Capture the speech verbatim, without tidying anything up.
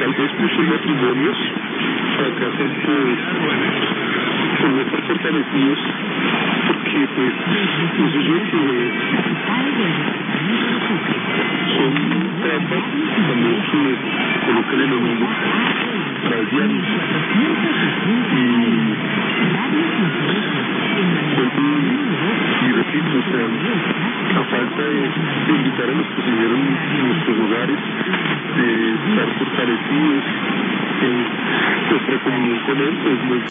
tal vez muchos matrimonios fracasan por, por no estar fortalecidos, porque pues pienso yo que son trampas cuando se colocan en el mundo para el diario. Y vuelvo y repito, o sea, la falta de, de invitar a los que se vieron en nuestros hogares, de estar fortalecidos en nuestra comunión con él, pues no